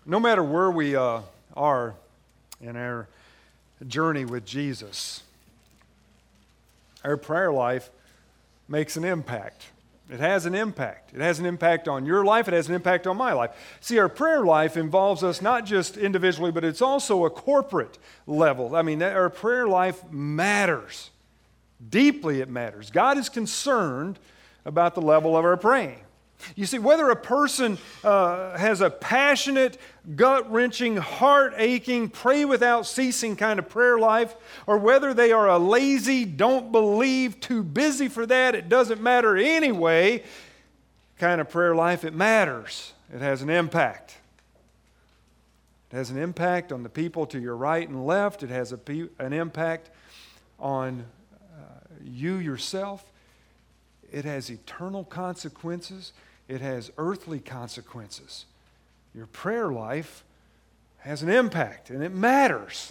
No matter where we are in our journey with Jesus, our prayer life makes an impact. It has an impact. It has an impact on your life. It has an impact on my life. See, our prayer life involves us not just individually, but it's also a corporate level. I mean, our prayer life matters. Deeply it matters. God is concerned about the level of our praying. You see, whether a person has a passionate, gut-wrenching, heart-aching, pray without ceasing kind of prayer life, or whether they are a lazy, don't believe, too busy for that, it doesn't matter anyway kind of prayer life, it matters. It has an impact. It has an impact on the people to your right and left. It has an impact on you yourself. It has eternal consequences. It has earthly consequences. Your prayer life has an impact, and it matters.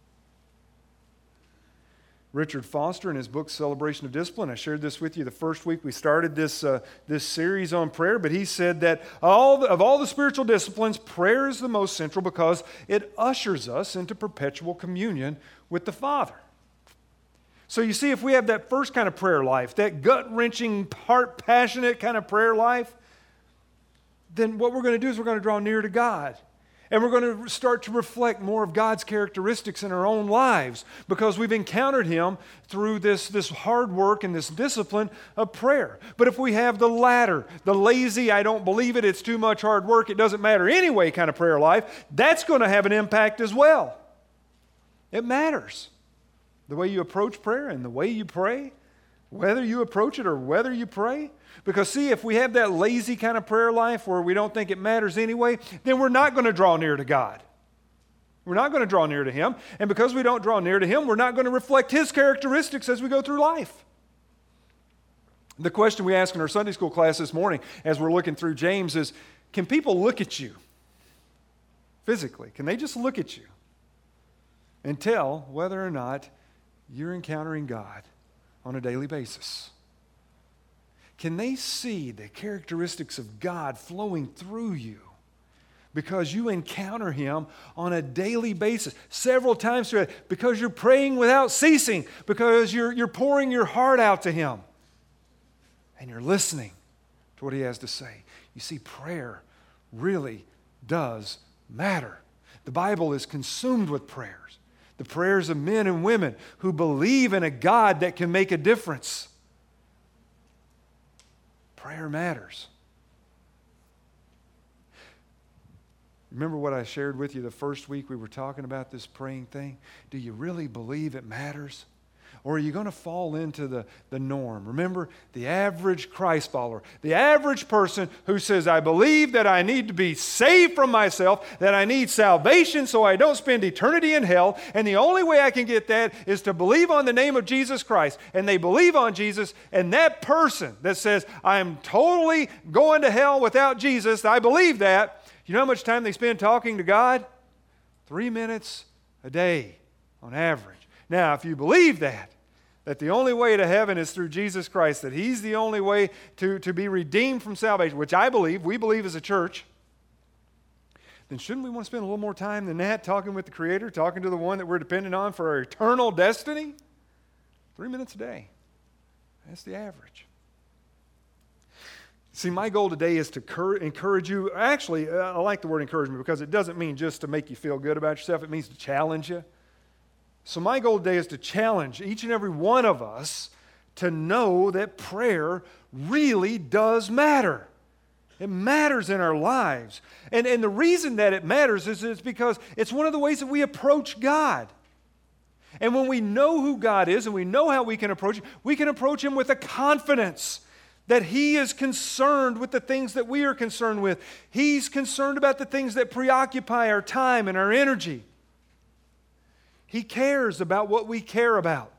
Richard Foster, in his book, Celebration of Discipline, I shared this with you the first week we started this series on prayer, but he said that of all the spiritual disciplines, prayer is the most central because it ushers us into perpetual communion with the Father. So you see, if we have that first kind of prayer life, that gut-wrenching, heart-passionate kind of prayer life, then what we're going to do is we're going to draw near to God. And we're going to start to reflect more of God's characteristics in our own lives because we've encountered Him through this hard work and this discipline of prayer. But if we have the latter, the lazy, I don't believe it, it's too much hard work, it doesn't matter anyway kind of prayer life, that's going to have an impact as well. It matters. The way you approach prayer and the way you pray, whether you approach it or whether you pray. Because see, if we have that lazy kind of prayer life where we don't think it matters anyway, then we're not going to draw near to God. We're not going to draw near to Him. And because we don't draw near to Him, we're not going to reflect His characteristics as we go through life. The question we asked in our Sunday school class this morning as we're looking through James is, can people look at you physically? Can they just look at you and tell whether or not you're encountering God on a daily basis? Can they see the characteristics of God flowing through you because you encounter Him on a daily basis, several times through it, because you're praying without ceasing, because you're pouring your heart out to Him and you're listening to what He has to say? You see, prayer really does matter. The Bible is consumed with prayers. The prayers of men and women who believe in a God that can make a difference. Prayer matters. Remember what I shared with you the first week we were talking about this praying thing? Do you really believe it matters? Or are you going to fall into the norm? Remember, the average Christ follower, the average person who says, I believe that I need to be saved from myself, that I need salvation so I don't spend eternity in hell, and the only way I can get that is to believe on the name of Jesus Christ. And they believe on Jesus, and that person that says, I'm totally going to hell without Jesus, I believe that. You know how much time they spend talking to God? 3 minutes a day on average. Now, if you believe that the only way to heaven is through Jesus Christ, that He's the only way to be redeemed from salvation, which we believe as a church, then shouldn't we want to spend a little more time than that talking with the Creator, talking to the one that we're dependent on for our eternal destiny? 3 minutes a day. That's the average. See, my goal today is to encourage you. Actually, I like the word encouragement because it doesn't mean just to make you feel good about yourself. It means to challenge you. So my goal today is to challenge each and every one of us to know that prayer really does matter. It matters in our lives. And the reason that it matters is because it's one of the ways that we approach God. And when we know who God is and we know how we can approach Him with a confidence that He is concerned with the things that we are concerned with. He's concerned about the things that preoccupy our time and our energy. He cares about what we care about.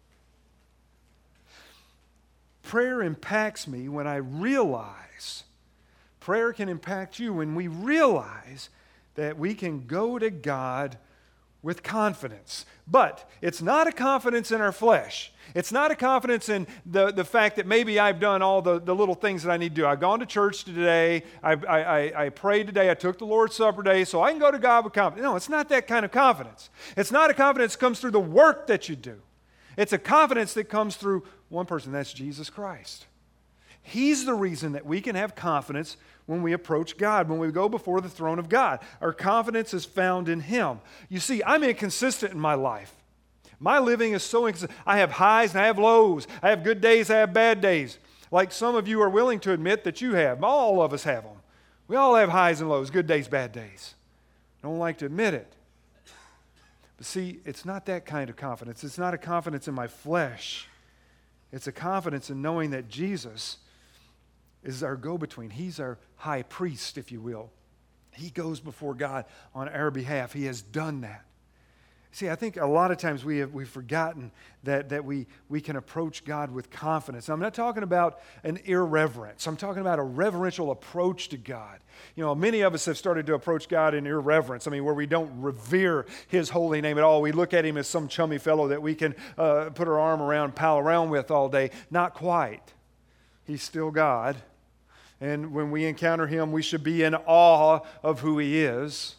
Prayer impacts me when I realize, prayer can impact you when we realize that we can go to God with confidence. But it's not a confidence in our flesh. It's not a confidence in the fact that maybe I've done all the little things that I need to do. I've gone to church today. I prayed today. I took the Lord's Supper today, so I can go to God with confidence. No, it's not that kind of confidence. It's not a confidence that comes through the work that you do. It's a confidence that comes through one person, that's Jesus Christ. He's the reason that we can have confidence when we approach God, when we go before the throne of God. Our confidence is found in Him. You see, I'm inconsistent in my life. My living is so inconsistent. I have highs and I have lows. I have good days, I have bad days. Like some of you are willing to admit that you have. All of us have them. We all have highs and lows, good days, bad days. Don't like to admit it. But see, it's not that kind of confidence. It's not a confidence in my flesh. It's a confidence in knowing that Jesus is our go-between. He's our high priest, if you will. He goes before God on our behalf. He has done that. See, I think a lot of times we've forgotten that we can approach God with confidence. I'm not talking about an irreverence. I'm talking about a reverential approach to God. You know, many of us have started to approach God in irreverence. I mean, where we don't revere His holy name at all. We look at Him as some chummy fellow that we can put our arm around, pal around with all day. Not quite. He's still God. And when we encounter Him, we should be in awe of who He is.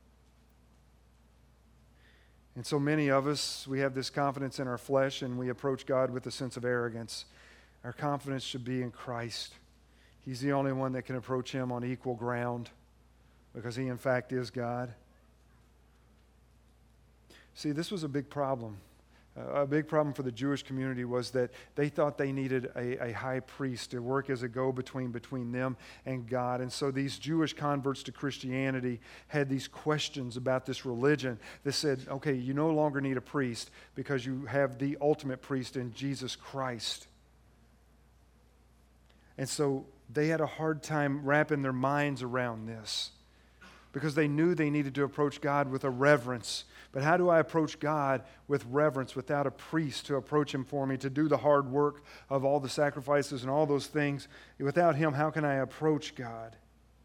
And so many of us, we have this confidence in our flesh and we approach God with a sense of arrogance. Our confidence should be in Christ. He's the only one that can approach Him on equal ground because He, in fact, is God. See, this was a big problem. A big problem for the Jewish community was that they thought they needed a high priest to work as a go-between between them and God. And so these Jewish converts to Christianity had these questions about this religion that said, okay, you no longer need a priest because you have the ultimate priest in Jesus Christ. And so they had a hard time wrapping their minds around this because they knew they needed to approach God with a reverence. But how do I approach God with reverence without a priest to approach Him for me, to do the hard work of all the sacrifices and all those things? Without Him, how can I approach God?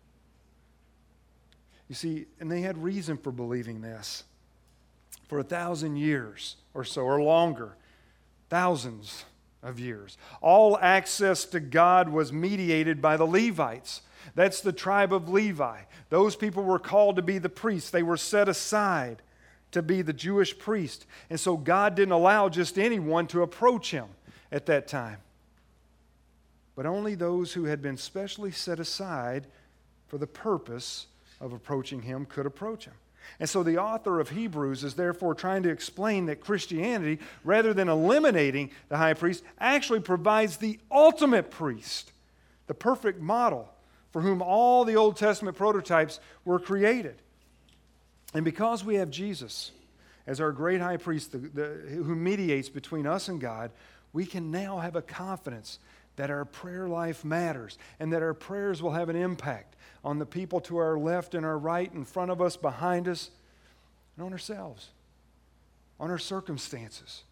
You see, and they had reason for believing this. For 1,000 years or so, or longer, thousands of years, all access to God was mediated by the Levites. That's the tribe of Levi. Those people were called to be the priests. They were set aside to be the Jewish priest. And so God didn't allow just anyone to approach Him at that time. But only those who had been specially set aside for the purpose of approaching Him could approach Him. And so the author of Hebrews is therefore trying to explain that Christianity, rather than eliminating the high priest, actually provides the ultimate priest, the perfect model for whom all the Old Testament prototypes were created. And because we have Jesus as our great high priest who mediates between us and God, we can now have a confidence that our prayer life matters and that our prayers will have an impact on the people to our left and our right, in front of us, behind us, and on ourselves, on our circumstances.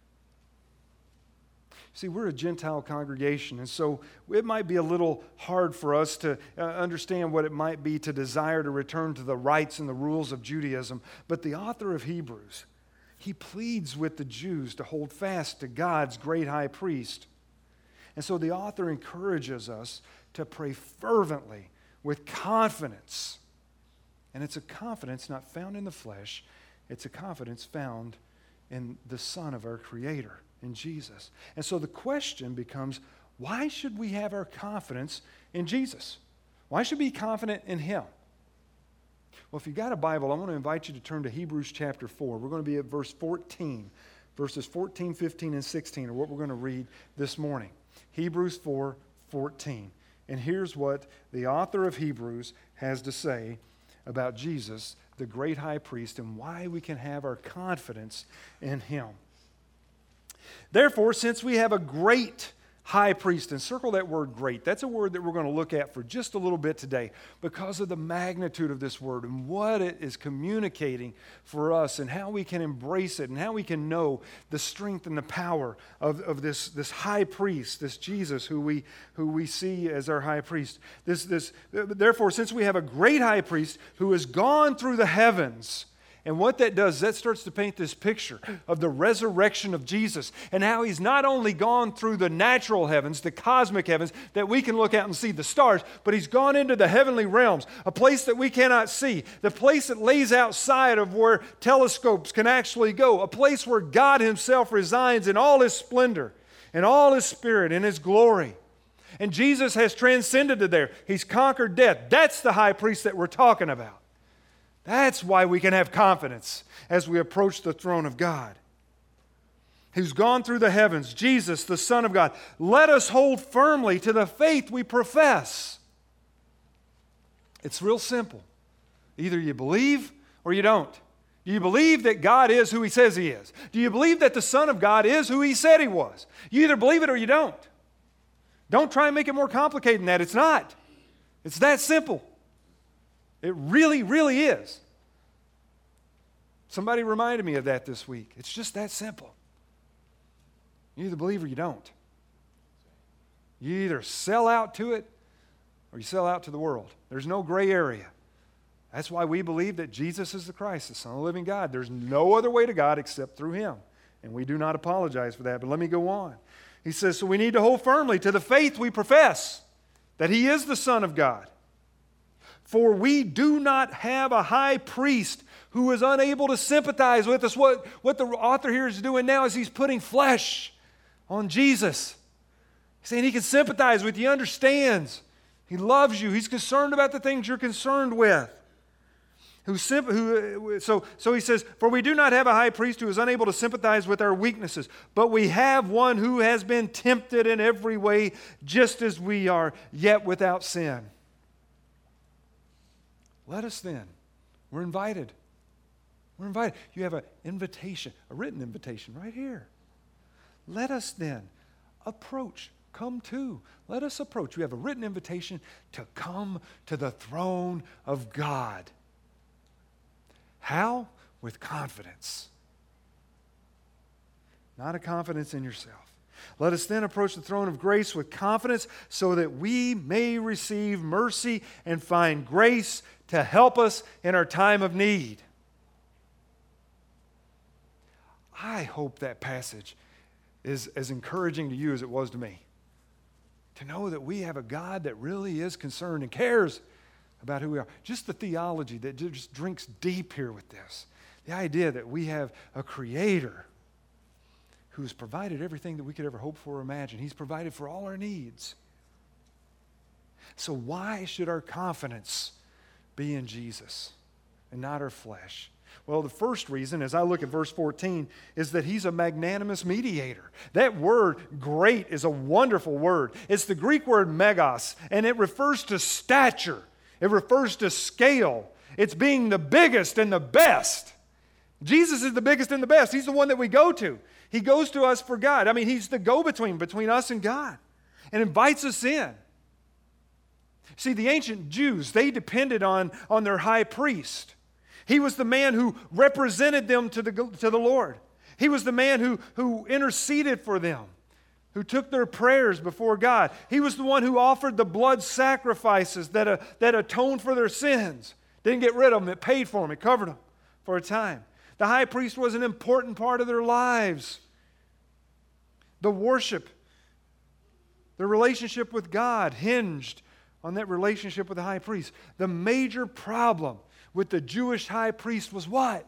See, we're a Gentile congregation, and so it might be a little hard for us to understand what it might be to desire to return to the rites and the rules of Judaism. But the author of Hebrews, he pleads with the Jews to hold fast to God's great high priest. And so the author encourages us to pray fervently with confidence. And it's a confidence not found in the flesh. It's a confidence found in the Son of our Creator, in Jesus. And so the question becomes, why should we have our confidence in Jesus? Why should we be confident in Him? Well, if you've got a Bible, I want to invite you to turn to Hebrews chapter 4. We're going to be at verse 14. Verses 14, 15, and 16 are what we're going to read this morning. Hebrews 4:14. And here's what the author of Hebrews has to say about Jesus, the great high priest, and why we can have our confidence in Him. Therefore, since we have a great high priest, and circle that word great, that's a word that we're going to look at for just a little bit today because of the magnitude of this word and what it is communicating for us and how we can embrace it and how we can know the strength and the power of this high priest, this Jesus who we see as our high priest. Therefore, since we have a great high priest who has gone through the heavens, And what that does, that starts to paint this picture of the resurrection of Jesus and how He's not only gone through the natural heavens, the cosmic heavens, that we can look out and see the stars, but He's gone into the heavenly realms, a place that we cannot see, the place that lays outside of where telescopes can actually go, a place where God Himself resides in all His splendor and all His spirit and His glory. And Jesus has transcended to there. He's conquered death. That's the high priest that we're talking about. That's why we can have confidence as we approach the throne of God. Who's gone through the heavens, Jesus, the Son of God. Let us hold firmly to the faith we profess. It's real simple. Either you believe or you don't. Do you believe that God is who He says He is? Do you believe that the Son of God is who He said He was? You either believe it or you don't. Don't try and make it more complicated than that. It's not. It's that simple. It really, really is. Somebody reminded me of that this week. It's just that simple. You either believe or you don't. You either sell out to it or you sell out to the world. There's no gray area. That's why we believe that Jesus is the Christ, the Son of the living God. There's no other way to God except through Him. And we do not apologize for that. But let me go on. He says, so we need to hold firmly to the faith we profess, that He is the Son of God. For we do not have a high priest who is unable to sympathize with us. What the author here is doing now is he's putting flesh on Jesus. He's saying He can sympathize with you. He understands. He loves you. He's concerned about the things you're concerned with. So he says, for we do not have a high priest who is unable to sympathize with our weaknesses, but we have one who has been tempted in every way, just as we are, yet without sin. Let us then. We're invited. We're invited. You have an invitation, a written invitation right here. Let us then approach. Come to. Let us approach. You have a written invitation to come to the throne of God. How? With confidence. Not a confidence in yourself. Let us then approach the throne of grace with confidence so that we may receive mercy and find grace to help us in our time of need. I hope that passage is as encouraging to you as it was to me. To know that we have a God that really is concerned and cares about who we are. Just the theology that just drinks deep here with this. The idea that we have a Creator who has provided everything that we could ever hope for or imagine. He's provided for all our needs. So why should our confidence be in Jesus and not our flesh? Well, the first reason, as I look at verse 14, is that He's a magnanimous mediator. That word, great, is a wonderful word. It's the Greek word megas, and it refers to stature. It refers to scale. It's being the biggest and the best. Jesus is the biggest and the best. He's the one that we go to. He goes to us for God. I mean, He's the go-between between us and God and invites us in. See, the ancient Jews, they depended on their high priest. He was the man who represented them to the Lord. He was the man who interceded for them, who took their prayers before God. He was the one who offered the blood sacrifices that atoned for their sins. Didn't get rid of them. It paid for them. It covered them for a time. The high priest was an important part of their lives. The worship, the relationship with God hinged on that relationship with the high priest. The major problem with the Jewish high priest was what?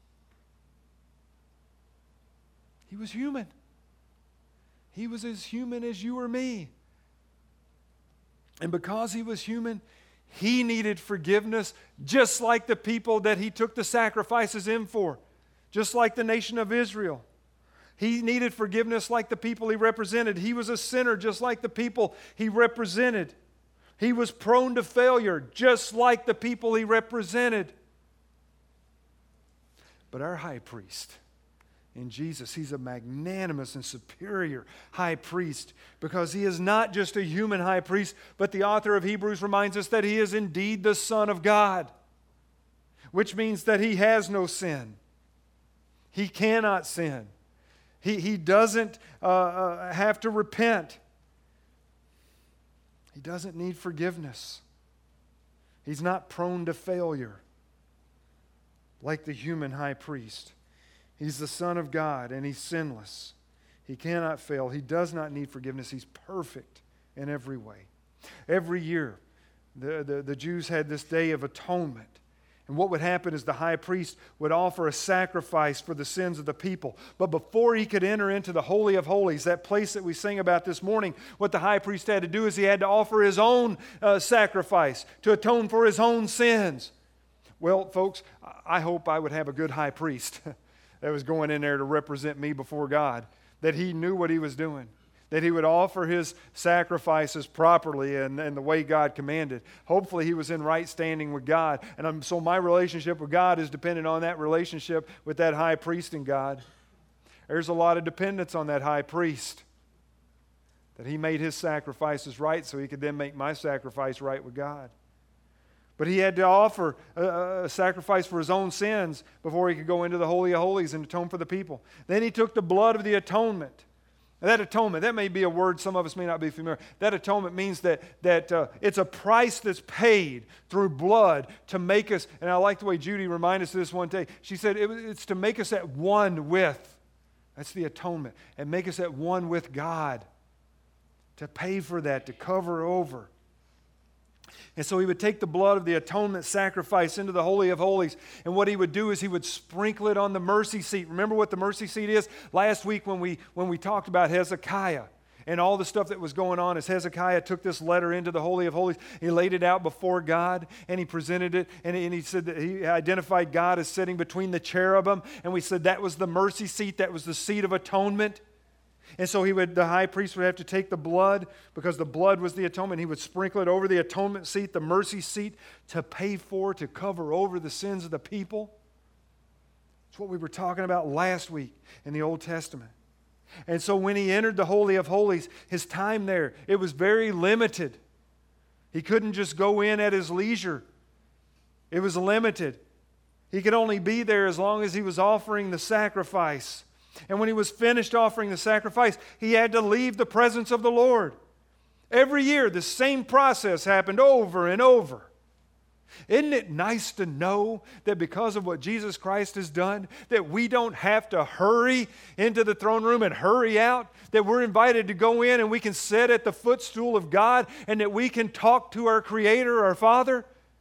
He was human. He was as human as you or me. And because He was human, He needed forgiveness just like the people that He took the sacrifices in for, just like the nation of Israel. He needed forgiveness like the people He represented. He was a sinner just like the people He represented. He was prone to failure just like the people He represented. But our high priest, in Jesus, He's a magnanimous and superior high priest because He is not just a human high priest, but the author of Hebrews reminds us that He is indeed the Son of God, which means that He has no sin. He cannot sin. He doesn't have to repent. He doesn't need forgiveness. He's not prone to failure. like the human high priest. He's the Son of God, and He's sinless. He cannot fail. He does not need forgiveness. He's perfect in every way. Every year, the Jews had this Day of Atonement. And what would happen is the high priest would offer a sacrifice for the sins of the people. But before he could enter into the Holy of Holies, that place that we sing about this morning, what the high priest had to do is he had to offer his own sacrifice to atone for his own sins. Well, folks, I hope I would have a good high priest that was going in there to represent me before God, that he knew what he was doing, that he would offer his sacrifices properly and the way God commanded. Hopefully he was in right standing with God. And so my relationship with God is dependent on that relationship with that high priest and God. There's a lot of dependence on that high priest, that he made his sacrifices right so he could then make my sacrifice right with God. But he had to offer a sacrifice for his own sins before he could go into the Holy of Holies and atone for the people. Then he took the blood of the atonement. That atonement, that may be a word some of us may not be familiar. That atonement means that it's a price that's paid through blood to make us, and I like the way Judy reminded us of this one day. She said it's to make us at one with, that's the atonement, and make us at one with God. To pay for that, to cover over. And so he would take the blood of the atonement sacrifice into the Holy of Holies, and what he would do is he would sprinkle it on the mercy seat. Remember what the mercy seat is? Last week when we talked about Hezekiah and all the stuff that was going on, as Hezekiah took this letter into the Holy of Holies, he laid it out before God, and he presented it, and he said that he identified God as sitting between the cherubim, and we said that was the mercy seat, that was the seat of atonement. And so the high priest would have to take the blood, because the blood was the atonement. He would sprinkle it over the atonement seat, the mercy seat, to pay for, to cover over the sins of the people. It's what we were talking about last week in the Old Testament. And so when he entered the Holy of Holies, his time there, it was very limited. He couldn't just go in at his leisure. It was limited. He could only be there as long as he was offering the sacrifice. And when he was finished offering the sacrifice, he had to leave the presence of the Lord. Every year, the same process happened over and over. Isn't it nice to know that because of what Jesus Christ has done, that we don't have to hurry into the throne room and hurry out, that we're invited to go in and we can sit at the footstool of God, and that we can talk to our Creator, our Father?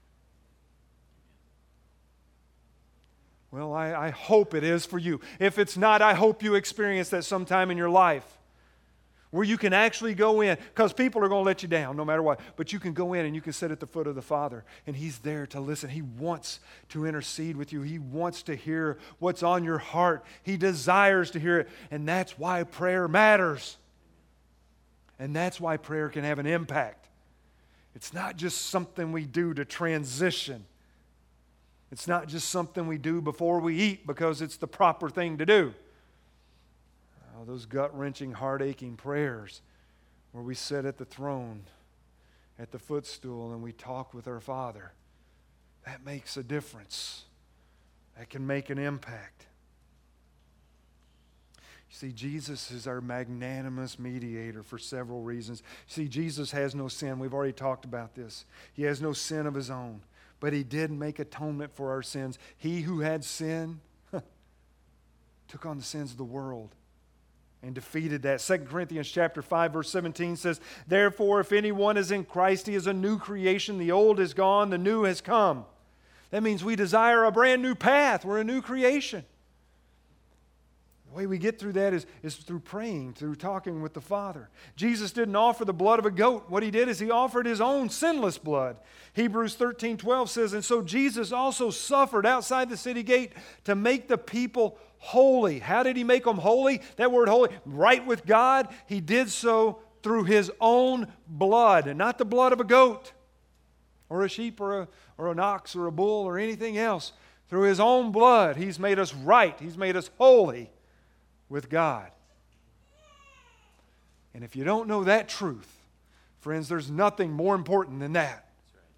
Well, I hope it is for you. If it's not, I hope you experience that sometime in your life, where you can actually go in, because people are going to let you down no matter what, but you can go in and you can sit at the foot of the Father, and He's there to listen. He wants to intercede with you. He wants to hear what's on your heart. He desires to hear it, and that's why prayer matters. And that's why prayer can have an impact. It's not just something we do to transition. It's not just something we do before we eat because it's the proper thing to do. Oh, those gut-wrenching, heart-aching prayers where we sit at the throne, at the footstool, and we talk with our Father, that makes a difference. That can make an impact. You see, Jesus is our magnanimous mediator for several reasons. See, Jesus has no sin. We've already talked about this. He has no sin of His own. But He did make atonement for our sins. He who had sin took on the sins of the world and defeated that. 2 Corinthians chapter 5, verse 17 says, "Therefore, if anyone is in Christ, he is a new creation. The old is gone, the new has come." That means we desire a brand new path. We're a new creation. The way we get through that is through praying, through talking with the Father. Jesus didn't offer the blood of a goat. What He did is He offered His own sinless blood. Hebrews 13:12 says, "And so Jesus also suffered outside the city gate to make the people holy." How did He make them holy? That word holy, right with God. He did so through His own blood, and not the blood of a goat or a sheep or an ox or a bull or anything else. Through His own blood, He's made us right. He's made us holy with God. And if you don't know that truth, friends, there's nothing more important than that.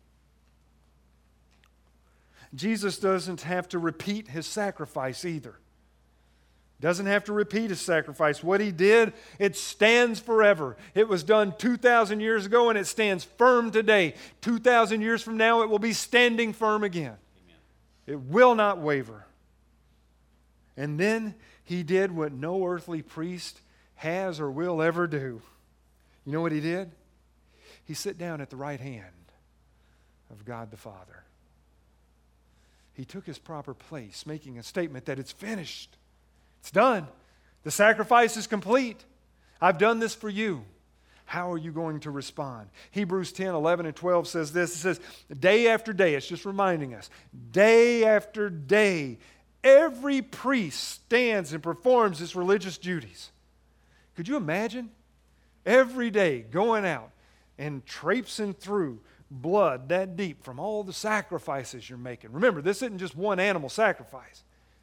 Jesus doesn't have to repeat His sacrifice either. Doesn't have to repeat His sacrifice. What He did, it stands forever. It was done 2,000 years ago, and it stands firm today. 2,000 years from now, it will be standing firm again. Amen. It will not waver. And then he did what no earthly priest has or will ever do. You know what he did? He sat down at the right hand of God the Father. He took his proper place, making a statement that it's finished. It's done. The sacrifice is complete. I've done this for you. How are you going to respond? Hebrews 10, 11, and 12 says this. It says, day after day, it's just reminding us, day after day, every priest stands and performs his religious duties. Could you imagine? Every day going out and traipsing through blood that deep from all the sacrifices you're making. Remember, this isn't just one animal sacrifice.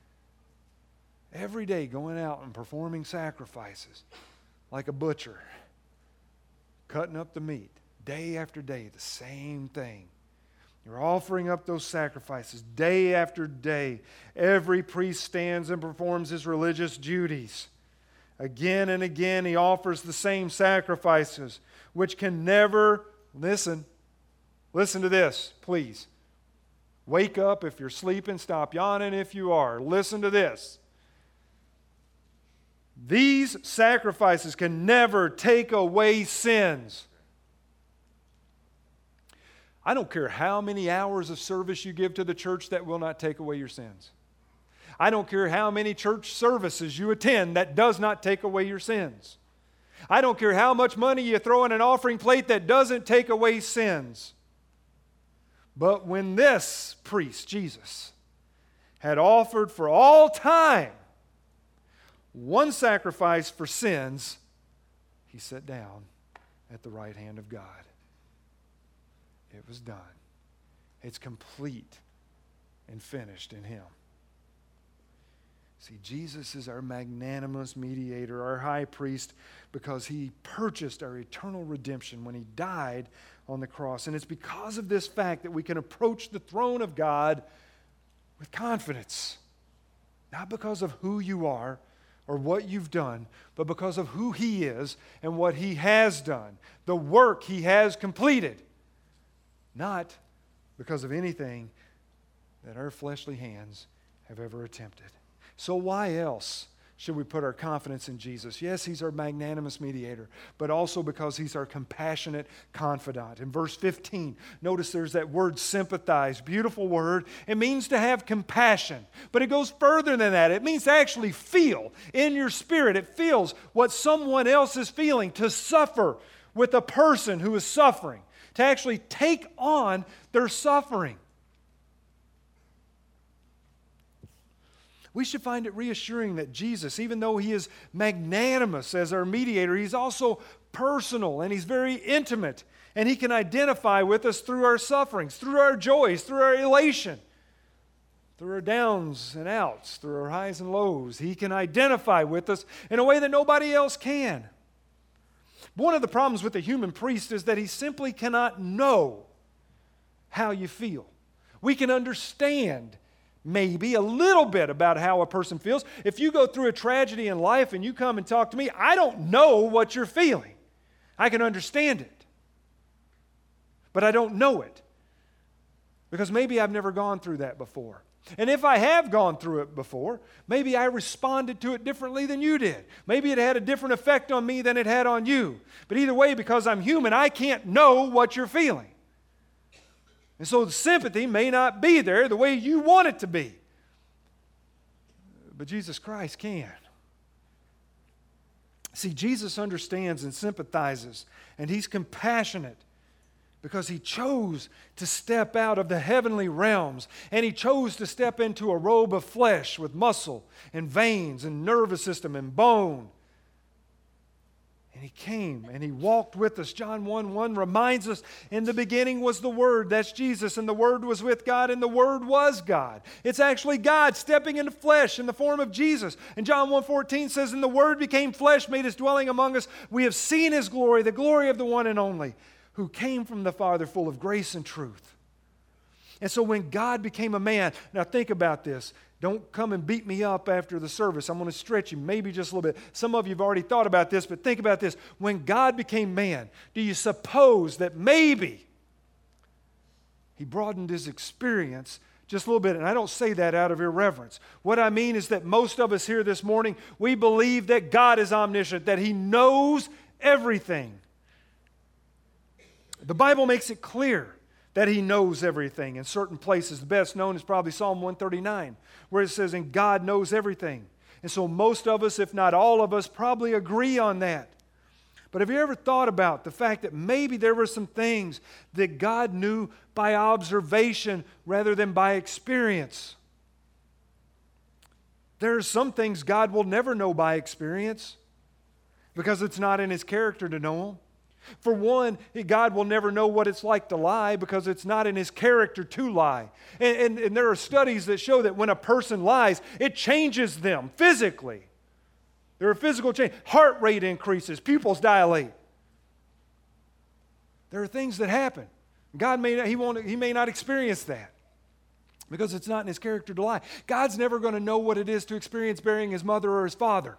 Every day going out and performing sacrifices like a butcher, cutting up the meat. Day after day, the same thing. You're offering up those sacrifices day after day. Every priest stands and performs his religious duties. Again and again, he offers the same sacrifices, which can never, listen to this, please. Wake up if you're sleeping, stop yawning if you are. Listen to this. These sacrifices can never take away sins. I don't care how many hours of service you give to the church, that will not take away your sins. I don't care how many church services you attend, that does not take away your sins. I don't care how much money you throw in an offering plate, that doesn't take away sins. But when this priest, Jesus, had offered for all time one sacrifice for sins, he sat down at the right hand of God. It was done. It's complete and finished in him. See, Jesus is our magnanimous mediator, our high priest, because he purchased our eternal redemption when he died on the cross. And it's because of this fact that we can approach the throne of God with confidence. Not because of who you are or what you've done, but because of who he is and what he has done, the work he has completed. Not because of anything that our fleshly hands have ever attempted. So why else should we put our confidence in Jesus? Yes, he's our magnanimous mediator, but also because he's our compassionate confidant. In verse 15, notice there's that word sympathize, beautiful word. It means to have compassion, but it goes further than that. It means to actually feel in your spirit. It feels what someone else is feeling, to suffer with a person who is suffering, to actually take on their suffering. We should find it reassuring that Jesus, even though he is magnanimous as our mediator, he's also personal and he's very intimate. And he can identify with us through our sufferings, through our joys, through our elation, through our downs and outs, through our highs and lows. He can identify with us in a way that nobody else can. But one of the problems with the human priest is that he simply cannot know how you feel. We can understand maybe a little bit about how a person feels. If you go through a tragedy in life and you come and talk to me, I don't know what you're feeling. I can understand it, but I don't know it because maybe I've never gone through that before. And if I have gone through it before, maybe I responded to it differently than you did. Maybe it had a different effect on me than it had on you. But either way, because I'm human, I can't know what you're feeling. And so the sympathy may not be there the way you want it to be. But Jesus Christ can. See, Jesus understands and sympathizes, and he's compassionate because he chose to step out of the heavenly realms, and he chose to step into a robe of flesh with muscle and veins and nervous system and bone. And he came and he walked with us. John 1:1 reminds us, in the beginning was the Word, that's Jesus, and the Word was with God, and the Word was God. It's actually God stepping into flesh in the form of Jesus. And John 1:14 says, and the Word became flesh, made his dwelling among us. We have seen his glory, the glory of the one and only, who came from the Father, full of grace and truth. And so when God became a man, now think about this. Don't come and beat me up after the service. I'm going to stretch you maybe just a little bit. Some of you have already thought about this, but think about this. When God became man, do you suppose that maybe he broadened his experience Just a little bit. And I don't say that out of irreverence. What I mean is that most of us here this morning, we believe that God is omniscient, that He knows everything. The Bible makes it clear that He knows everything in certain places. The best known is probably Psalm 139, where it says, and God knows everything. And so most of us, if not all of us, probably agree on that. But have you ever thought about the fact that maybe there were some things that God knew by observation rather than by experience? There are some things God will never know by experience because it's not in His character to know them. For one, God will never know what it's like to lie because it's not in His character to lie. And there are studies that show that when a person lies, it changes them physically. There are physical changes. Heart rate increases. Pupils dilate. There are things that happen. God He may not experience that because it's not in His character to lie. God's never going to know what it is to experience burying His mother or His father.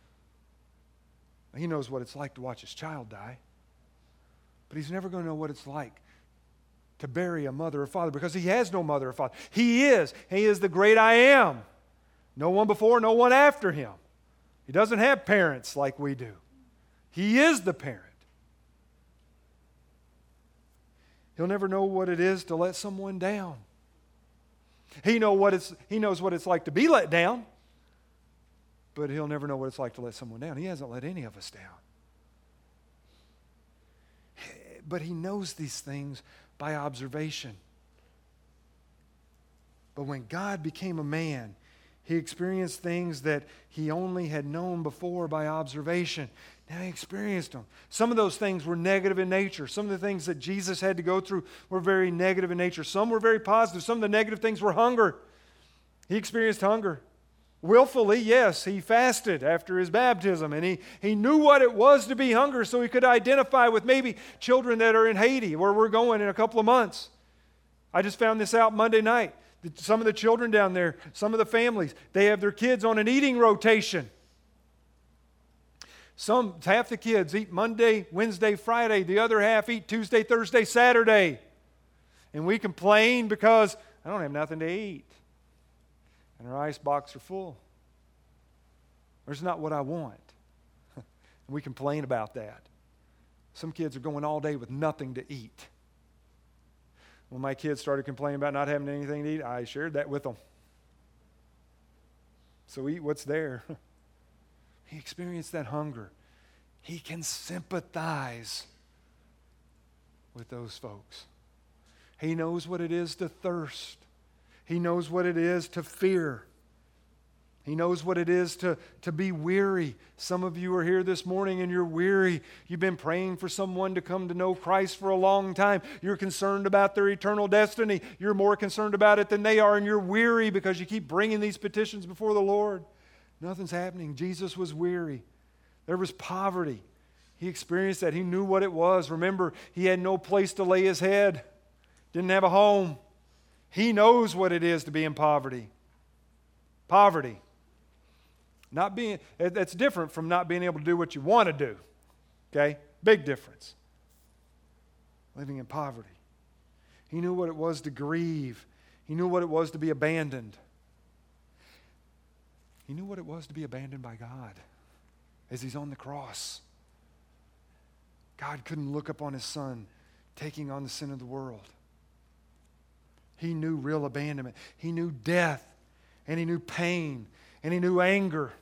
He knows what it's like to watch His child die. But He's never going to know what it's like to bury a mother or father because He has no mother or father. He is the great I am. No one before, no one after Him. He doesn't have parents like we do. He is the parent. He'll never know what it is to let someone down. He knows what it's like to be let down, but He'll never know what it's like to let someone down. He hasn't let any of us down. But He knows these things by observation. But when God became a man, He experienced things that He only had known before by observation. Now He experienced them. Some of those things were negative in nature. Some of the things that Jesus had to go through were very negative in nature. Some were very positive. Some of the negative things were hunger. He experienced hunger. Willfully, yes, He fasted after His baptism, and he knew what it was to be hungry, so He could identify with maybe children that are in Haiti, where we're going in a couple of months. I just found this out Monday night. Some of the children down there, some of the families, they have their kids on an eating rotation. Half the kids eat Monday, Wednesday, Friday. The other half eat Tuesday, Thursday, Saturday. And we complain because I don't have nothing to eat. And our ice box are full. There's not what I want. And we complain about that. Some kids are going all day with nothing to eat. When my kids started complaining about not having anything to eat, I shared that with them. So eat what's there. He experienced that hunger. He can sympathize with those folks. He knows what it is to thirst. He knows what it is to fear. He knows what it is to be weary. Some of you are here this morning and you're weary. You've been praying for someone to come to know Christ for a long time. You're concerned about their eternal destiny. You're more concerned about it than they are, and you're weary because you keep bringing these petitions before the Lord. Nothing's happening. Jesus was weary. There was poverty. He experienced that. He knew what it was. Remember, He had no place to lay His head. Didn't have a home. He knows what it is to be in poverty. Poverty. That's different from not being able to do what you want to do. Okay? Big difference. Living in poverty. He knew what it was to grieve. He knew what it was to be abandoned. He knew what it was to be abandoned by God as He's on the cross. God couldn't look upon His Son taking on the sin of the world. He knew real abandonment. He knew death, and He knew pain, and He knew anger.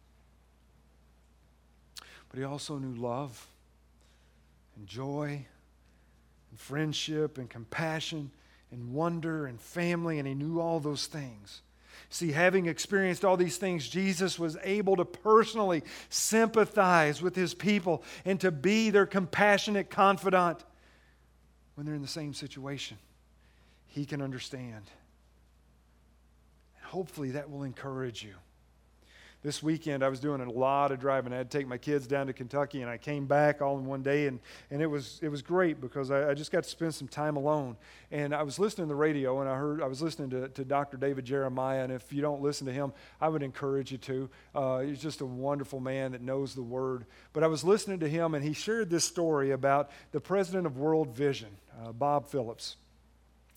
But He also knew love and joy and friendship and compassion and wonder and family, and He knew all those things. See, having experienced all these things, Jesus was able to personally sympathize with His people and to be their compassionate confidant when they're in the same situation. He can understand. Hopefully that will encourage you. This weekend I was doing a lot of driving. I had to take my kids down to Kentucky, and I came back all in one day, and it was great because I just got to spend some time alone. And I was listening to the radio, and I was listening to Dr. David Jeremiah, and if you don't listen to him, I would encourage you to. He's just a wonderful man that knows the Word. But I was listening to him, and he shared this story about the president of World Vision, Bob Phillips.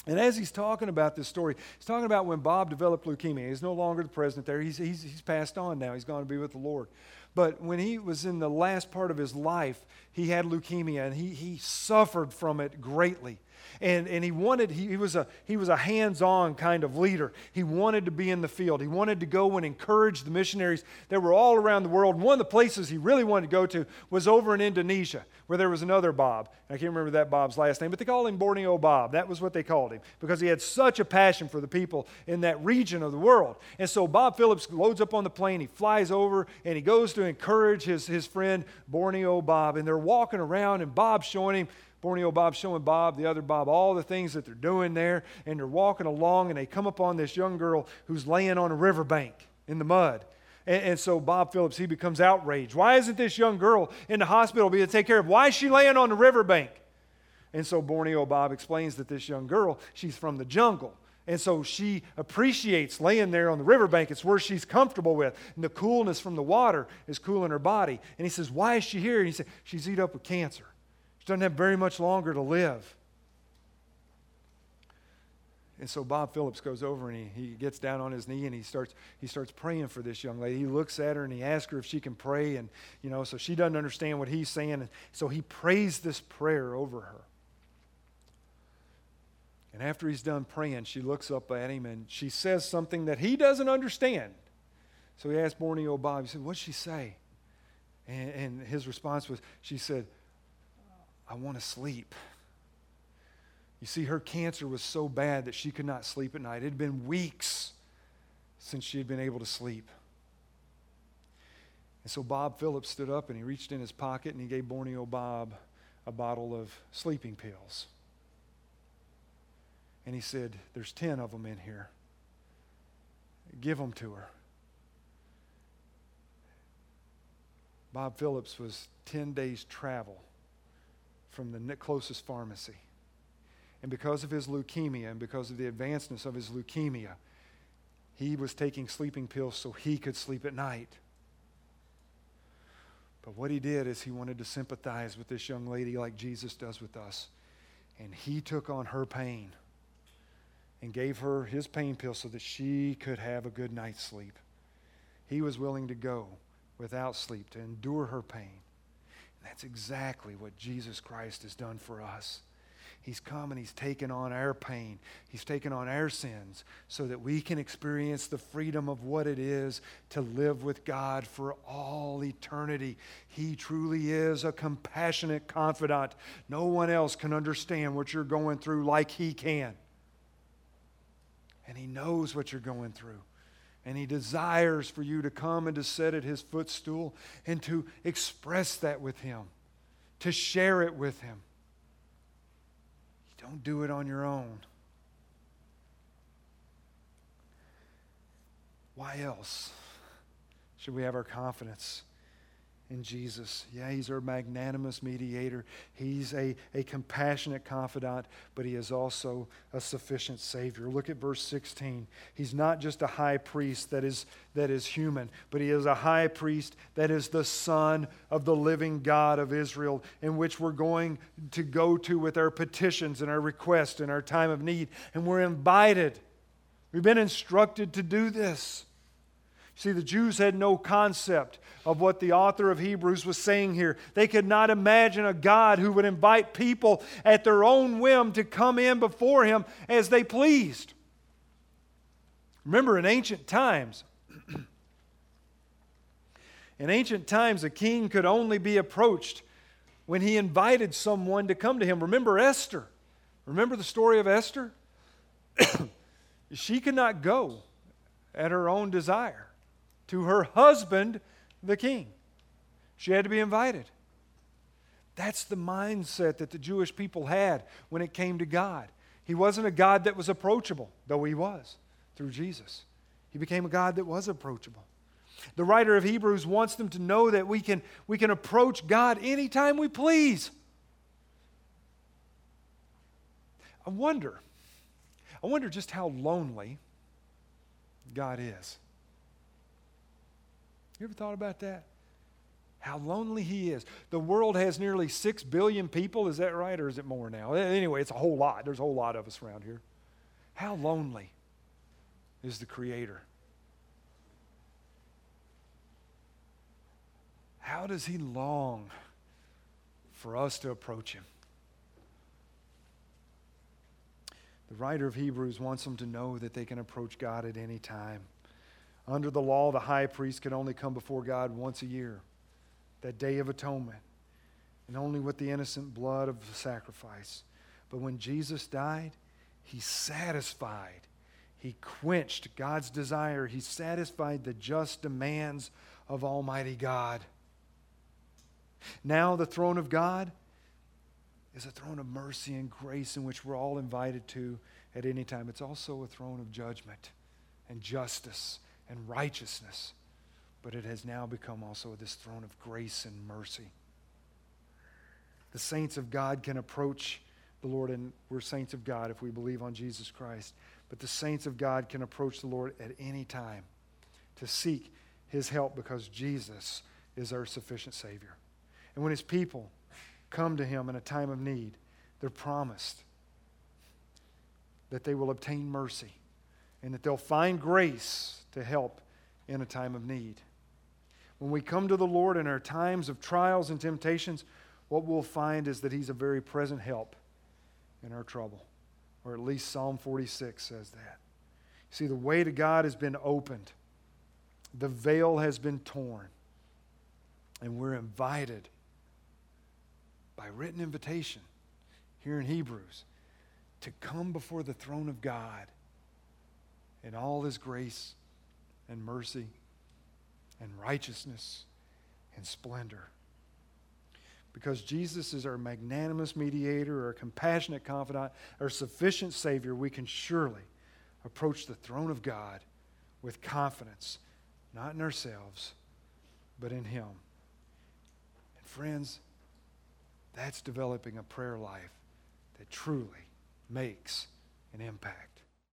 And as he's talking about this story, he's talking about when Bob developed leukemia. He's no longer the president there. He's passed on now. He's gone to be with the Lord. But when he was in the last part of his life, he had leukemia, and he suffered from it greatly. And he was a hands-on kind of leader. He wanted to be in the field. He wanted to go and encourage the missionaries that were all around the world. And one of the places he really wanted to go to was over in Indonesia, where there was another Bob. I can't remember that Bob's last name, but they called him Borneo Bob. That was what they called him, because he had such a passion for the people in that region of the world. And so Bob Phillips loads up on the plane, he flies over, and he goes to encourage his friend Borneo Bob. And they're walking around, and Borneo Bob's showing Bob, the other Bob, all the things that they're doing there. And they're walking along, and they come upon this young girl who's laying on a riverbank in the mud. And so Bob Phillips, he becomes outraged. Why isn't this young girl in the hospital being taken care of? Why is she laying on the riverbank? And so Borneo Bob explains that this young girl, she's from the jungle. And so she appreciates laying there on the riverbank. It's where she's comfortable with. And the coolness from the water is cooling her body. And he says, why is she here? And he said, she's eat up with cancer. She doesn't have very much longer to live. And so Bob Phillips goes over, and he gets down on his knee, and he starts praying for this young lady. He looks at her, and he asks her if she can pray. And, so she doesn't understand what he's saying. And so he prays this prayer over her. And after he's done praying, she looks up at him, and she says something that he doesn't understand. So he asked Borneo Bob, he said, what'd she say? And his response was, she said, I want to sleep. You see, her cancer was so bad that she could not sleep at night. It had been weeks since she had been able to sleep. And so Bob Phillips stood up, and he reached in his pocket, and he gave Borneo Bob a bottle of sleeping pills. And he said, there's 10 of them in here. Give them to her. Bob Phillips was 10 days' travel from the closest pharmacy. And because of his leukemia and because of the advancedness of his leukemia, he was taking sleeping pills so he could sleep at night. But what he did is he wanted to sympathize with this young lady like Jesus does with us. And he took on her pain and gave her his pain pill so that she could have a good night's sleep. He was willing to go without sleep to endure her pain. And that's exactly what Jesus Christ has done for us. He's come and he's taken on our pain. He's taken on our sins so that we can experience the freedom of what it is to live with God for all eternity. He truly is a compassionate confidant. No one else can understand what you're going through like he can. And he knows what you're going through. And he desires for you to come and to sit at his footstool and to express that with him, to share it with him. You don't do it on your own. Why else should we have our confidence in Jesus? Yeah, he's our magnanimous mediator. He's a compassionate confidant, but he is also a sufficient Savior. Look at verse 16. He's not just a high priest that is human, but he is a high priest that is the Son of the living God of Israel, in which we're going to go to with our petitions and our requests in our time of need. And we're invited. We've been instructed to do this. See, the Jews had no concept of what the author of Hebrews was saying here. They could not imagine a God who would invite people at their own whim to come in before him as they pleased. Remember, in ancient times, a king could only be approached when he invited someone to come to him. Remember Esther. Remember the story of Esther? She could not go at her own desire to her husband, the king. She had to be invited. That's the mindset that the Jewish people had when it came to God. He wasn't a God that was approachable, though he was through Jesus. He became a God that was approachable. The writer of Hebrews wants them to know that we can approach God anytime we please. I wonder just how lonely God is. You ever thought about that? How lonely he is. The world has nearly 6 billion people. Is that right, or is it more now? Anyway, it's a whole lot. There's a whole lot of us around here. How lonely is the Creator? How does He long for us to approach Him? The writer of Hebrews wants them to know that they can approach God at any time. Under the law, the high priest could only come before God once a year, that Day of Atonement, and only with the innocent blood of the sacrifice. But when Jesus died, He satisfied, He quenched God's desire. He satisfied the just demands of Almighty God. Now the throne of God is a throne of mercy and grace in which we're all invited to at any time. It's also a throne of judgment and justice and righteousness. But it has now become also this throne of grace and mercy. The saints of God can approach the Lord, and we're saints of God if we believe on Jesus Christ. But the saints of God can approach the Lord at any time to seek His help because Jesus is our sufficient Savior. And when His people come to Him in a time of need, they're promised that they will obtain mercy and that they'll find grace to help in a time of need. When we come to the Lord in our times of trials and temptations, what we'll find is that He's a very present help in our trouble. Or at least Psalm 46 says that. See, the way to God has been opened. The veil has been torn. And we're invited by written invitation here in Hebrews to come before the throne of God in all His grace and mercy and righteousness and splendor. Because Jesus is our magnanimous mediator, our compassionate confidant, our sufficient Savior, we can surely approach the throne of God with confidence, not in ourselves, but in Him. And friends, that's developing a prayer life that truly makes an impact.